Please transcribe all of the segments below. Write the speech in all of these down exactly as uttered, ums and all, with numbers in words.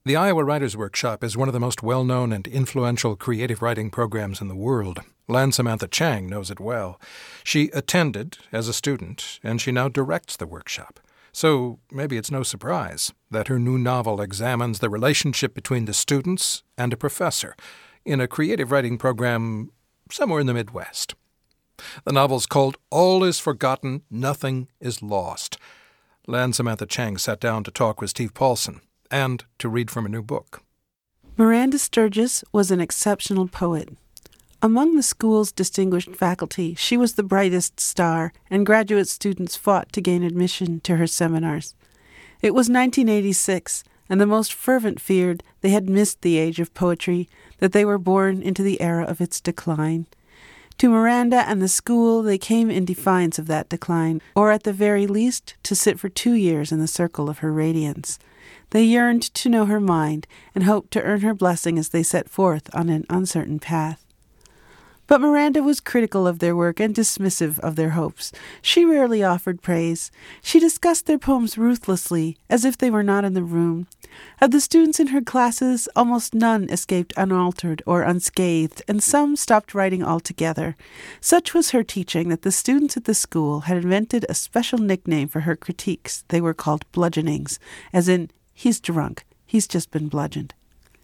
The Iowa Writers Workshop is one of the most well-known and influential creative writing programs in the world. Lan Samantha Chang knows it well. She attended as a student, and she now directs the workshop. So maybe it's no surprise that her new novel examines the relationship between the students and a professor in a creative writing program somewhere in the Midwest. The novel's called All is Forgotten, Nothing is Lost. Lan Samantha Chang sat down to talk with Steve Paulson and to read from a new book. Miranda Sturgis was an exceptional poet. Among the school's distinguished faculty, she was the brightest star, and graduate students fought to gain admission to her seminars. It was nineteen eighty-six, and the most fervent feared they had missed the age of poetry, that they were born into the era of its decline. To Miranda and the school, they came in defiance of that decline, or at the very least, to sit for two years in the circle of her radiance. They yearned to know her mind and hoped to earn her blessing as they set forth on an uncertain path. But Miranda was critical of their work and dismissive of their hopes. She rarely offered praise. She discussed their poems ruthlessly, as if they were not in the room. Of the students in her classes, almost none escaped unaltered or unscathed, and some stopped writing altogether. Such was her teaching that the students at the school had invented a special nickname for her critiques. They were called bludgeonings, as in, he's drunk, he's just been bludgeoned.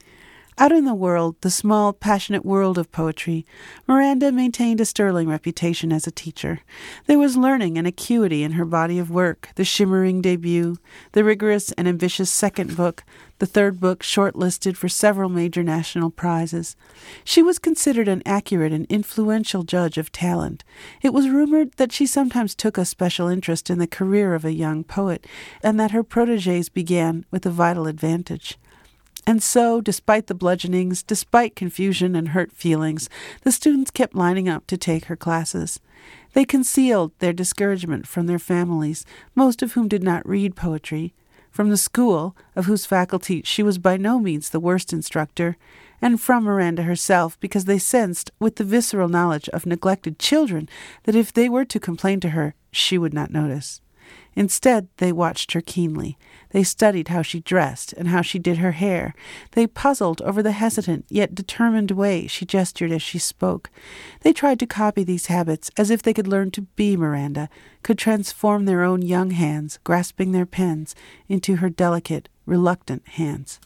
Out in the world, the small, passionate world of poetry, Miranda maintained a sterling reputation as a teacher. There was learning and acuity in her body of work, the shimmering debut, the rigorous and ambitious second book, the third book shortlisted for several major national prizes. She was considered an accurate and influential judge of talent. It was rumored that she sometimes took a special interest in the career of a young poet, and that her protégés began with a vital advantage. And so, despite the bludgeonings, despite confusion and hurt feelings, the students kept lining up to take her classes. They concealed their discouragement from their families, most of whom did not read poetry, from the school, of whose faculty she was by no means the worst instructor, and from Miranda herself, because they sensed, with the visceral knowledge of neglected children, that if they were to complain to her, she would not notice. Instead, they watched her keenly. They studied how she dressed and how she did her hair. They puzzled over the hesitant yet determined way she gestured as she spoke. They tried to copy these habits as if they could learn to be Miranda, could transform their own young hands, grasping their pens, into her delicate, reluctant hands.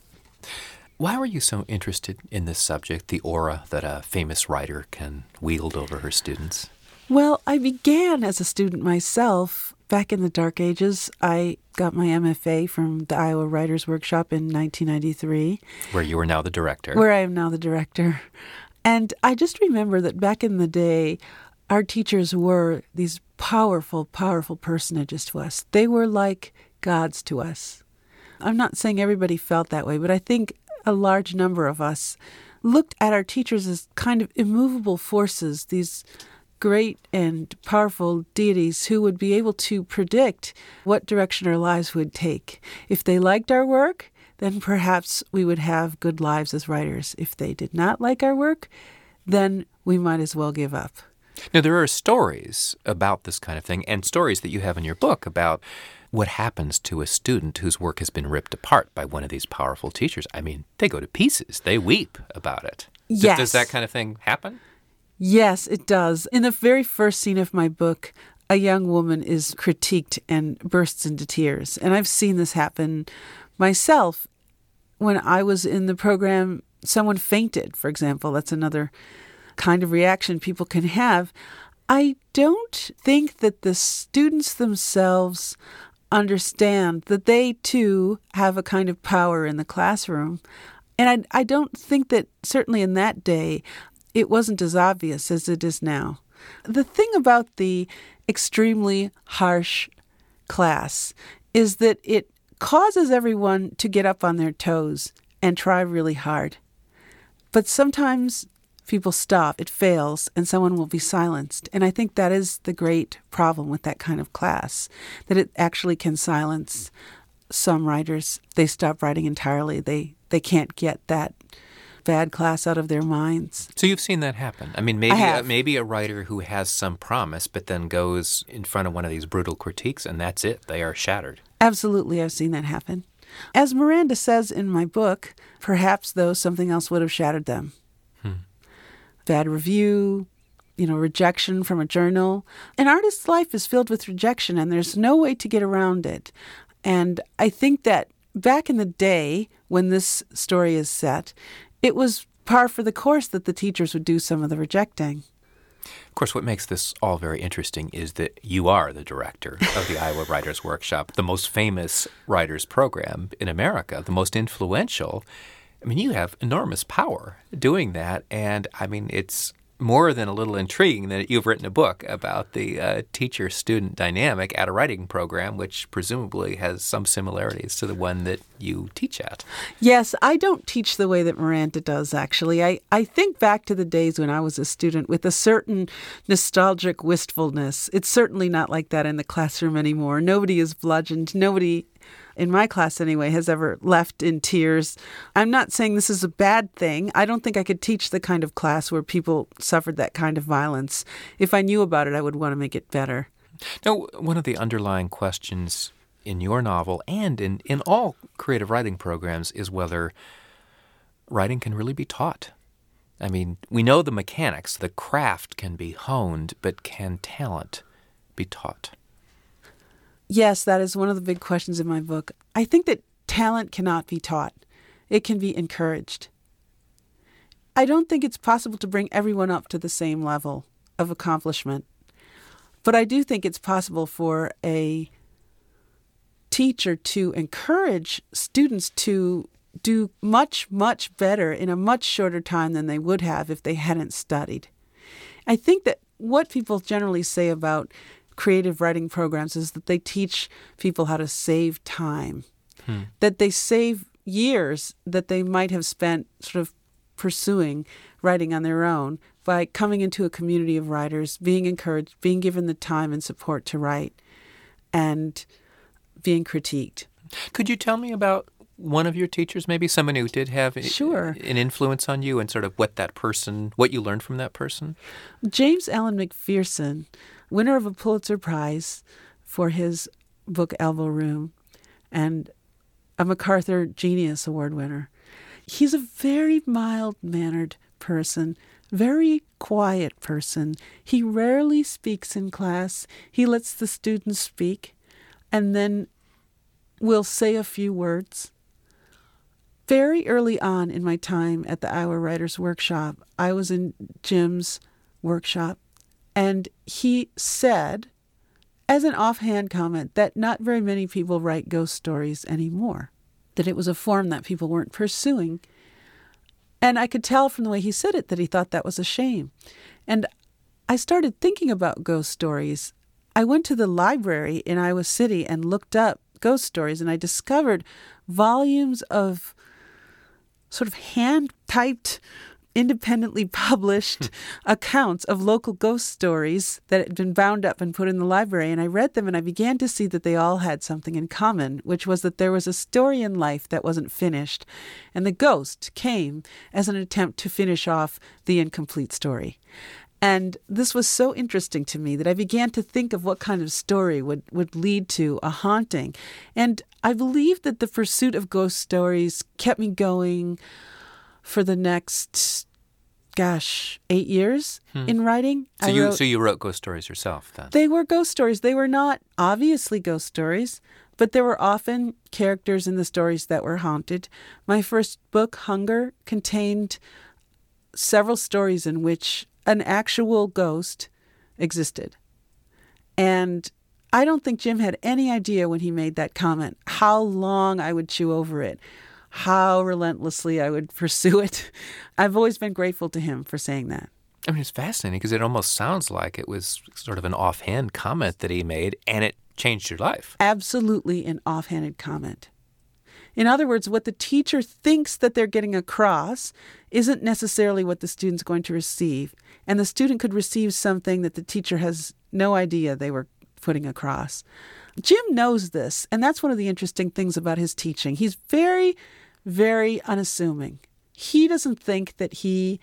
Why were you so interested in this subject, the aura that a famous writer can wield over her students? Well, I began as a student myself. Back in the dark ages, I got my M F A from the Iowa Writers Workshop in nineteen ninety-three. Where you are now the director. Where I am now the director. And I just remember that back in the day, our teachers were these powerful, powerful personages to us. They were like gods to us. I'm not saying everybody felt that way, but I think a large number of us looked at our teachers as kind of immovable forces, these great and powerful deities who would be able to predict what direction our lives would take. If they liked our work, then perhaps we would have good lives as writers. If they did not like our work, then we might as well give up. Now, there are stories about this kind of thing, and stories that you have in your book about what happens to a student whose work has been ripped apart by one of these powerful teachers. I mean, they go to pieces. They weep about it. Yes. Does, does that kind of thing happen? Yes, it does. In the very first scene of my book, a young woman is critiqued and bursts into tears. And I've seen this happen myself. When I was in the program, someone fainted, for example. That's another kind of reaction people can have. I don't think that the students themselves understand that they, too, have a kind of power in the classroom. And I, I don't think that, certainly in that day, it wasn't as obvious as it is now. The thing about the extremely harsh class is that it causes everyone to get up on their toes and try really hard. But sometimes people stop, it fails, and someone will be silenced. And I think that is the great problem with that kind of class, that it actually can silence some writers. They stop writing entirely. They, they can't get that bad class out of their minds. So you've seen that happen. I mean, maybe I uh, maybe a writer who has some promise but then goes in front of one of these brutal critiques and that's it. They are shattered. Absolutely, I've seen that happen. As Miranda says in my book, perhaps, though, something else would have shattered them. Hmm. Bad review, you know, rejection from a journal. An artist's life is filled with rejection, and there's no way to get around it. And I think that back in the day when this story is set, it was par for the course that the teachers would do some of the rejecting. Of course, what makes this all very interesting is that you are the director of the Iowa Writers Workshop, the most famous writers program in America, the most influential. I mean, you have enormous power doing that, and I mean, it's more than a little intriguing that you've written a book about the uh, teacher-student dynamic at a writing program, which presumably has some similarities to the one that you teach at. Yes, I don't teach the way that Miranda does, actually. I, I think back to the days when I was a student with a certain nostalgic wistfulness. It's certainly not like that in the classroom anymore. Nobody is bludgeoned. Nobody, in my class anyway, has ever left in tears. I'm not saying this is a bad thing. I don't think I could teach the kind of class where people suffered that kind of violence. If I knew about it, I would want to make it better. Now, one of the underlying questions in your novel and in, in all creative writing programs is whether writing can really be taught. I mean, we know the mechanics, the craft can be honed, but can talent be taught? Yes, that is one of the big questions in my book. I think that talent cannot be taught. It can be encouraged. I don't think it's possible to bring everyone up to the same level of accomplishment. But I do think it's possible for a teacher to encourage students to do much, much better in a much shorter time than they would have if they hadn't studied. I think that what people generally say about creative writing programs is that they teach people how to save time, hmm. that they save years that they might have spent sort of pursuing writing on their own by coming into a community of writers, being encouraged, being given the time and support to write, and being critiqued. Could you tell me about one of your teachers, maybe someone who did have sure. an influence on you and sort of what that person, what you learned from that person? James Allen McPherson, winner of a Pulitzer Prize for his book Elbow Room and a MacArthur Genius Award winner. He's a very mild-mannered person, very quiet person. He rarely speaks in class. He lets the students speak and then will say a few words. Very early on in my time at the Iowa Writers Workshop, I was in Jim's workshop, and he said, as an offhand comment, that not very many people write ghost stories anymore, that it was a form that people weren't pursuing. And I could tell from the way he said it that he thought that was a shame. And I started thinking about ghost stories. I went to the library in Iowa City and looked up ghost stories, and I discovered volumes of sort of hand-typed, independently published accounts of local ghost stories that had been bound up and put in the library. And I read them, and I began to see that they all had something in common, which was that there was a story in life that wasn't finished, and the ghost came as an attempt to finish off the incomplete story. And this was so interesting to me that I began to think of what kind of story would, would lead to a haunting. And I believe that the pursuit of ghost stories kept me going for the next, gosh, eight years hmm. in writing. So I you wrote, so you wrote ghost stories yourself then? They were ghost stories. They were not obviously ghost stories, but there were often characters in the stories that were haunted. My first book, Hunger, contained several stories in which an actual ghost existed. And I don't think Jim had any idea when he made that comment how long I would chew over it, how relentlessly I would pursue it. I've always been grateful to him for saying that. I mean, it's fascinating because it almost sounds like it was sort of an offhand comment that he made, and it changed your life. Absolutely an offhanded comment. In other words, what the teacher thinks that they're getting across isn't necessarily what the student's going to receive. And the student could receive something that the teacher has no idea they were putting across. Jim knows this, and that's one of the interesting things about his teaching. He's very, very unassuming. He doesn't think that he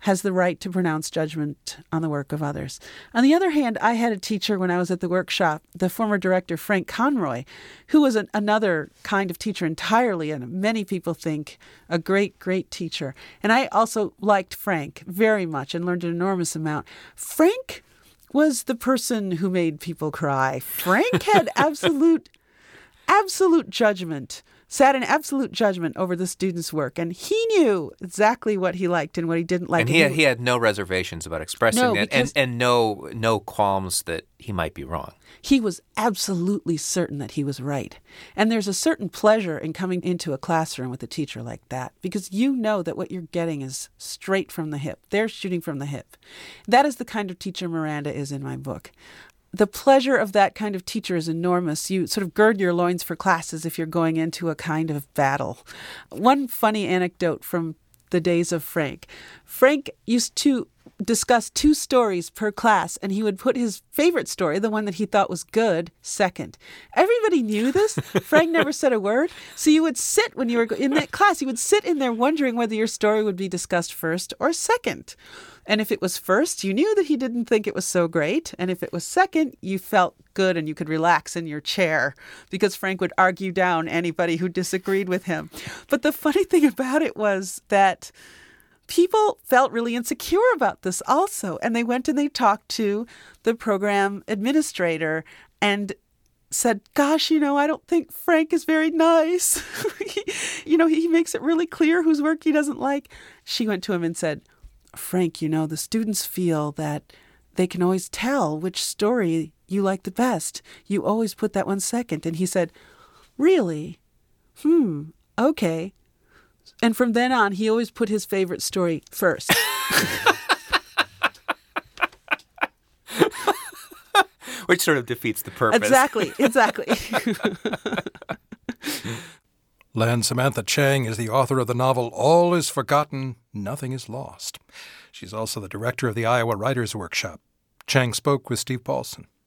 has the right to pronounce judgment on the work of others. On the other hand, I had a teacher when I was at the workshop, the former director, Frank Conroy, who was an, another kind of teacher entirely, and many people think a great, great teacher. And I also liked Frank very much and learned an enormous amount. Frank was the person who made people cry. Frank had absolute, absolute judgment. Sat in absolute judgment over the students' work, and he knew exactly what he liked and what he didn't like. And he had, he had no reservations about expressing no, it, and, and no no qualms that he might be wrong. He was absolutely certain that he was right. And there's a certain pleasure in coming into a classroom with a teacher like that, because you know that what you're getting is straight from the hip. They're shooting from the hip. That is the kind of teacher Miranda is in my book. The pleasure of that kind of teacher is enormous. You sort of gird your loins for classes if you're going into a kind of battle. One funny anecdote from the days of Frank. Frank used to discuss two stories per class, and he would put his favorite story, the one that he thought was good, second. Everybody knew this. Frank never said a word. So you would sit when you were in that class, you would sit in there wondering whether your story would be discussed first or second. And if it was first, you knew that he didn't think it was so great. And if it was second, you felt good and you could relax in your chair because Frank would argue down anybody who disagreed with him. But the funny thing about it was that people felt really insecure about this also. And they went and they talked to the program administrator and said, gosh, you know, I don't think Frank is very nice. he, you know, he makes it really clear whose work he doesn't like. She went to him and said, Frank, you know, the students feel that they can always tell which story you like the best. You always put that one second. And he said, really? Hmm, okay. And from then on, he always put his favorite story first. Which sort of defeats the purpose. Exactly, exactly. Lan Samantha Chang is the author of the novel All is Forgotten, Nothing is Lost. She's also the director of the Iowa Writers Workshop. Chang spoke with Steve Paulson.